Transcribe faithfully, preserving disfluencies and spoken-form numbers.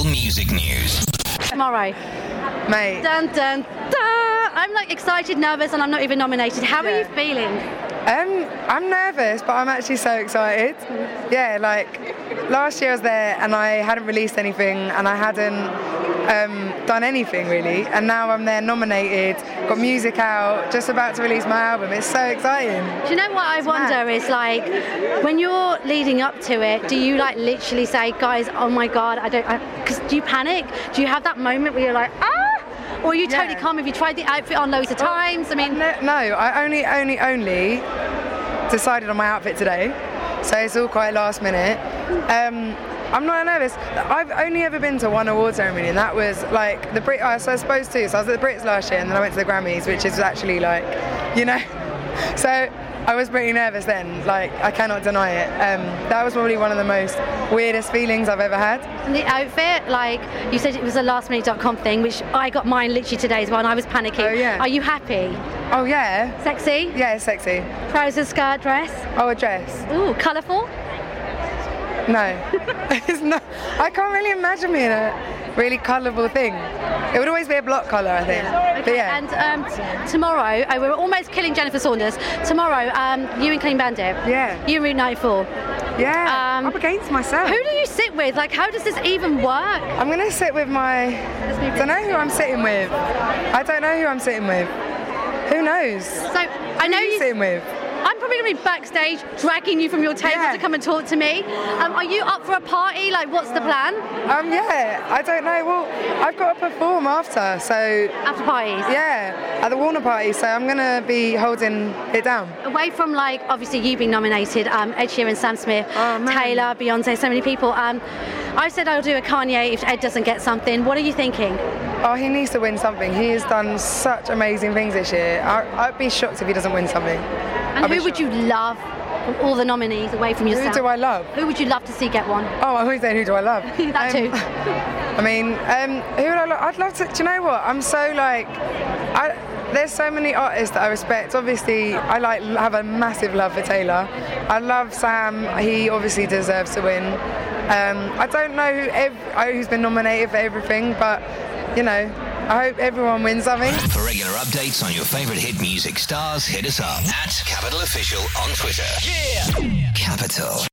Music News. Tomorrow. Mate. Dun, dun, dun. I'm like excited, nervous, and I'm not even nominated. How Yeah. are you feeling? Um, I'm nervous, but I'm actually so excited. Yeah, like last year I was there and I hadn't released anything and I hadn't um, done anything really, and now I'm there nominated, got music out, just about to release my album. It's so exciting. Do you know what I wonder mad. is like when you're leading up to it, do you like literally say, guys, oh my God, I don't, because do you panic? Do you have that moment where you're like, ah? Or are you totally Yeah. calm? Have you tried the outfit on loads of times? I mean, No, no, I only, only, only decided on my outfit today, so it's all quite last minute. Um, I'm not nervous. I've only ever been to one award ceremony, and that was like the Brit. I was supposed to. So I was at the Brits last year, and then I went to the Grammys, which is actually like, you know. So I was pretty nervous then. Like I cannot deny it. Um, that was probably one of the most weirdest feelings I've ever had. and the outfit, like you said, it was a last minute dot com thing, which I got mine literally today as well, and I was panicking. Oh, yeah. Are you happy? Oh yeah. Sexy? Yeah, it's sexy. Trousers, skirt, dress? Oh, a dress. Ooh, colourful? No, it's not. I can't really imagine me in a really colourful thing. It would always be a block colour, I think. But yeah. And um, t- tomorrow, oh, we're almost killing Jennifer Saunders. Tomorrow, um, you and Clean Bandit. Yeah. You and Route ninety-four. yeah. um, Up against myself. Who do you sit with? Like, how does this even work? I'm gonna sit with my. I don't know who I'm sitting with. I don't know who I'm sitting with. Who knows? So I Who know are you you. sitting with? I'm probably going to be backstage dragging you from your table Yeah. to come and talk to me. Um, are you up for a party? Like, what's the plan? Um, yeah. I don't know. Well, I've got to perform after, so After parties? yeah, at the Warner party. So I'm gonna be holding it down. Away from, like, obviously you being nominated, um, Ed Sheeran, Sam Smith, Oh, man. Taylor, Beyonce, so many people. Um, I said I'll do a Kanye if Ed doesn't get something. What are you thinking? Oh, he needs to win something. He has done such amazing things this year. I, I'd be shocked if he doesn't win something. And I'd be who would you shocked. love from all the nominees away from Who yourself? do I love? Who would you love to see get one? Oh, I'm always saying who do I love? That too. I mean, um, who would I love? I'd love to. Do you know what? I'm so like, I, there's so many artists that I respect. Obviously, I like have a massive love for Taylor. I love Sam. He obviously deserves to win. Um, I don't know who ev- who's been nominated for everything, but you know, I hope everyone wins something. For regular updates on your favourite hit music stars, hit us up at Capital Official on Twitter. Yeah! Capital.